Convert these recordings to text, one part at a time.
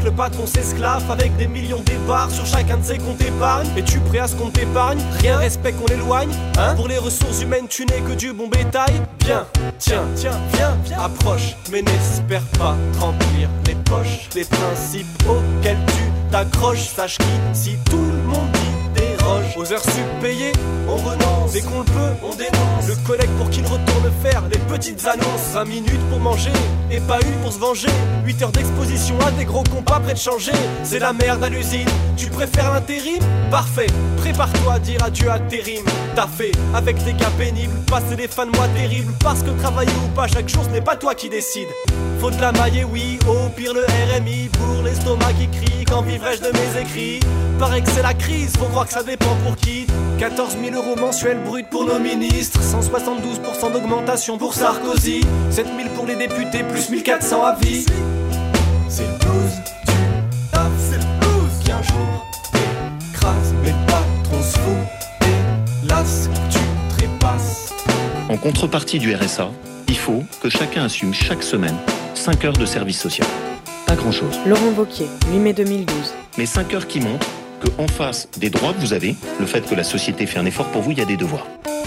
le patron s'esclave avec des millions d'ébars sur chacun de ses comptes épargne. Es-tu prêt à ce qu'on t'épargne? Rien, respect qu'on l'éloigne, hein? Pour les ressources humaines tu n'es que du bon bétail. Bien, tiens, viens, approche, mais n'espère pas te remplir les poches. Les principes auxquels tu t'accroches, sache si tout le monde dit déroge. Aux heures sup payées, on renonce. Dès qu'on le peut, on dénonce le collègue pour qu'il retourne faire les petites annonces. 20 minutes pour manger, et pas une pour se venger. 8 heures d'exposition à des gros compas prêts de changer. C'est la merde à l'usine, tu préfères l'intérim? Parfait, prépare-toi à dire adieu à tes rimes. T'as fait avec des cas pénibles, passer des fins de mois terribles. Parce que travailler ou pas chaque jour, ce n'est pas toi qui décide. Faut de la maille, oui, au pire le RMI pour l'estomac qui crie. Quand vivrai-je de mes écrits? Paraît que c'est la crise, faut croire que ça dépend pour qui. 14 000 € mensuels bruts pour nos ministres, 172% d'augmentation pour Sarkozy, 7 000 pour les députés, plus 1 400 à vie. C'est le blues du taf, c'est le blues qui un jour écrase, mais le patron se fout et las tu trépasses. En contrepartie du RSA, il faut que chacun assume chaque semaine 5 heures de service social. Pas grand-chose. Laurent Wauquiez, 8 mai 2012. Mais 5 heures qui montrent qu'en face des droits que vous avez, le fait que la société fait un effort pour vous, il y a des devoirs.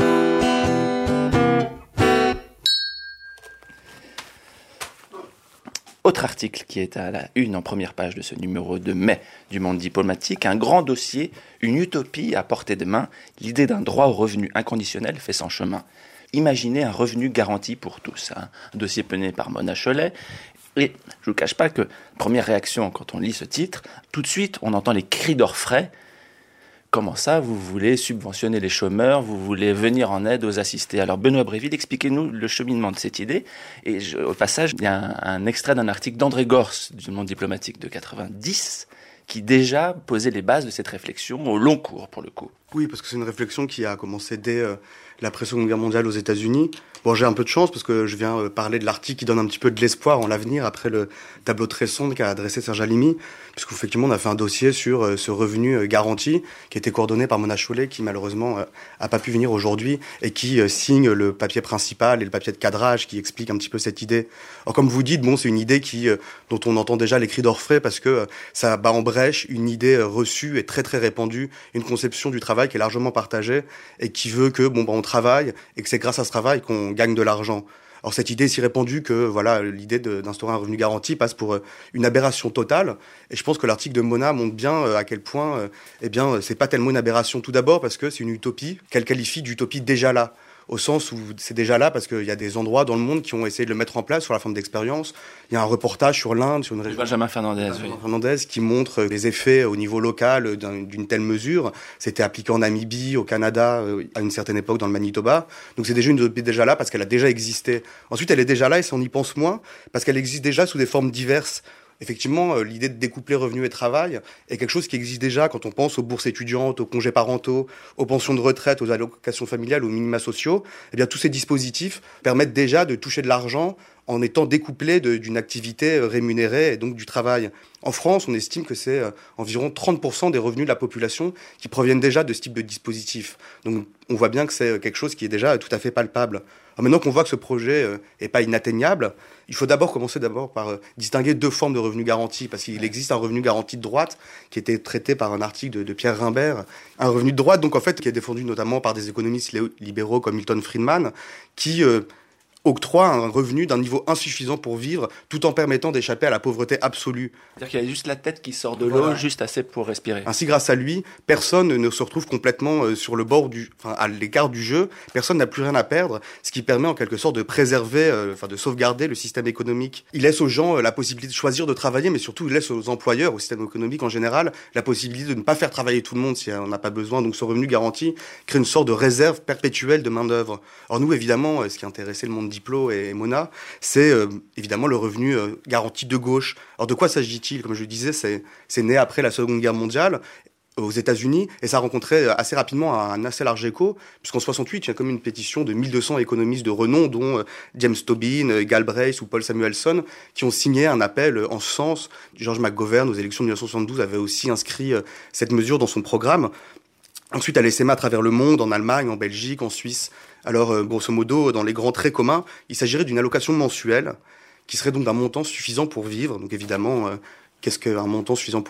Autre article qui est à la une en première page de ce numéro de mai du Monde diplomatique, un grand dossier, une utopie à portée de main, l'idée d'un droit au revenu inconditionnel fait son chemin. Imaginez un revenu garanti pour tous, un dossier mené par Mona Chollet. Et je ne vous cache pas que, première réaction quand on lit ce titre, tout de suite on entend les cris d'orfraie. Comment ça, vous voulez subventionner les chômeurs, vous voulez venir en aide aux assistés? Alors Benoît Bréville, expliquez-nous le cheminement de cette idée. Et au passage, il y a un extrait d'un article d'André Gors du Monde diplomatique de 90 qui déjà posait les bases de cette réflexion au long cours pour le coup. Oui, parce que c'est une réflexion qui a commencé dès l'après-Seconde Guerre mondiale aux États-Unis. Bon, j'ai un peu de chance parce que je viens parler de l'article qui donne un petit peu de l'espoir en l'avenir après le tableau très sombre qu'a adressé Serge Halimi, puisqu'effectivement on a fait un dossier sur ce revenu garanti qui était coordonné par Mona Chollet, qui malheureusement a pas pu venir aujourd'hui et qui signe le papier principal et le papier de cadrage qui explique un petit peu cette idée. Alors comme vous dites, bon, c'est une idée dont on entend déjà les cris d'orfraie parce que ça bat en brèche une idée reçue et très très répandue, une conception du travail qui est largement partagée et qui veut que on travaille et que c'est grâce à ce travail qu'on gagne de l'argent. Alors cette idée est si répandue que voilà, l'idée d'instaurer un revenu garanti passe pour une aberration totale. Et je pense que l'article de Mona montre bien à quel point c'est pas tellement une aberration. Tout d'abord parce que c'est une utopie qu'elle qualifie d'utopie déjà là. Au sens où c'est déjà là parce qu'il y a des endroits dans le monde qui ont essayé de le mettre en place sur la forme d'expérience. Il y a un reportage sur l'Inde, sur une région... Benjamin Fernandez, qui montre les effets au niveau local d'une telle mesure. C'était appliqué en Namibie, au Canada, à une certaine époque dans le Manitoba. Donc c'est déjà une utopie déjà là parce qu'elle a déjà existé. Ensuite, elle est déjà là et on y pense moins parce qu'elle existe déjà sous des formes diverses. Effectivement, l'idée de découpler revenus et travail est quelque chose qui existe déjà quand on pense aux bourses étudiantes, aux congés parentaux, aux pensions de retraite, aux allocations familiales, aux minima sociaux. Eh bien, tous ces dispositifs permettent déjà de toucher de l'argent en étant découplés d'une activité rémunérée et donc du travail. En France, on estime que c'est environ 30% des revenus de la population qui proviennent déjà de ce type de dispositif. Donc, on voit bien que c'est quelque chose qui est déjà tout à fait palpable. Alors maintenant qu'on voit que ce projet est pas inatteignable, il faut commencer par distinguer deux formes de revenus garantis, parce qu'il existe un revenu garanti de droite qui était traité par un article de Pierre Rimbert, un revenu de droite donc en fait qui est défendu notamment par des économistes libéraux comme Milton Friedman, qui octroie un revenu d'un niveau insuffisant pour vivre, tout en permettant d'échapper à la pauvreté absolue. C'est-à-dire qu'il y a juste la tête qui sort de l'eau, juste assez pour respirer. Ainsi, grâce à lui, personne ne se retrouve complètement sur le bord à l'écart du jeu. Personne n'a plus rien à perdre, ce qui permet en quelque sorte de préserver, de sauvegarder le système économique. Il laisse aux gens la possibilité de choisir de travailler, mais surtout il laisse aux employeurs, au système économique en général, la possibilité de ne pas faire travailler tout le monde si on n'a pas besoin. Donc ce revenu garanti crée une sorte de réserve perpétuelle de main-d'œuvre. Alors nous, évidemment, ce qui intéressait le monde Diplo et Mona, c'est évidemment le revenu garanti de gauche. Alors de quoi s'agit-il? Comme je le disais, c'est né après la Seconde Guerre mondiale aux États-Unis et ça a rencontré assez rapidement un assez large écho, puisqu'en 68, il y a comme une pétition de 1200 économistes de renom, dont James Tobin, Galbraith ou Paul Samuelson, qui ont signé un appel en ce sens. George McGovern, aux élections de 1972, avait aussi inscrit cette mesure dans son programme. Ensuite, elle essaimé à travers le monde, en Allemagne, en Belgique, en Suisse. Alors, grosso modo, dans les grands traits communs, il s'agirait d'une allocation mensuelle qui serait donc d'un montant suffisant pour vivre. Donc évidemment, qu'est-ce qu'un montant suffisant